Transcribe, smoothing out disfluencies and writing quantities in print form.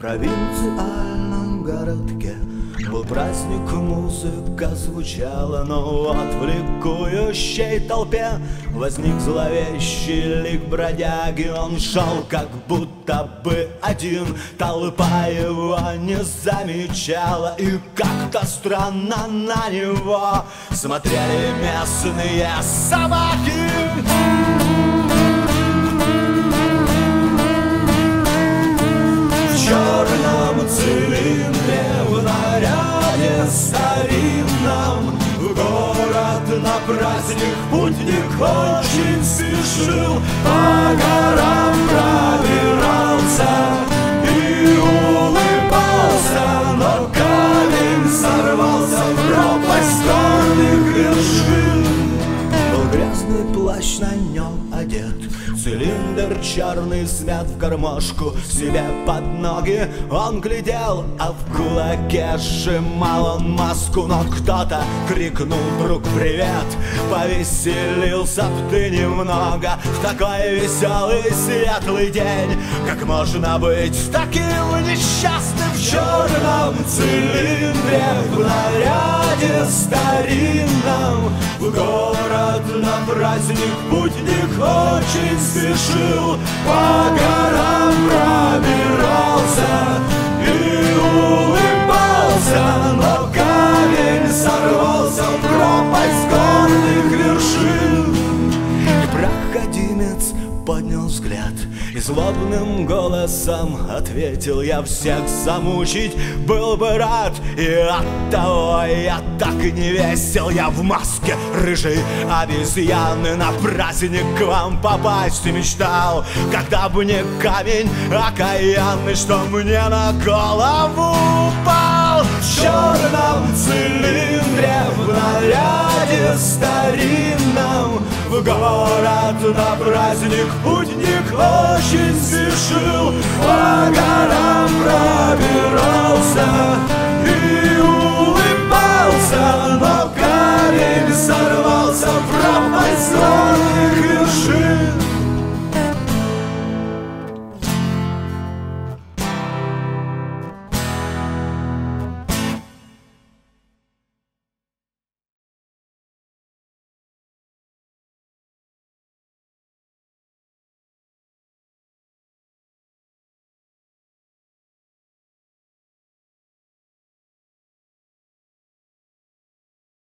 провинциальном городке был праздник, музыка звучала, но в отвлекующей толпе возник зловещий лик бродяги. Он шел как будто бы один, толпа его не замечала, и как-то странно на него смотрели местные собаки. В черном цилиндре, в наряде старинном, в город на праздник путник очень спешил. По горам пробирался и улыбался, но камень сорвался в пропасть горных вершин. Был грязный плащ на нем одет, цилиндр черный смят в гармошку себе под ноги. Он глядел, а в кулаке сжимал он маску. Но кто-то крикнул вдруг привет, повеселился б ты немного. В такой веселый светлый день как можно быть таким несчастным? В черном цилиндре, в наряде старинном, в город на праздник путник очень спешил. По горам пробирался и улыбался, но камень сорвался в пропасть горных вершин. И проходимец поднял взгляд и злобным голосом ответил: я всех замучить был бы рад, и оттого я так не весел. Я в маске рыжей обезьяны на праздник к вам попасть и мечтал, когда бы не камень окаянный, что мне на голову упал. В черном цилиндре, в наряде старинном, в город на праздник путник очень спешил. По горам пробирался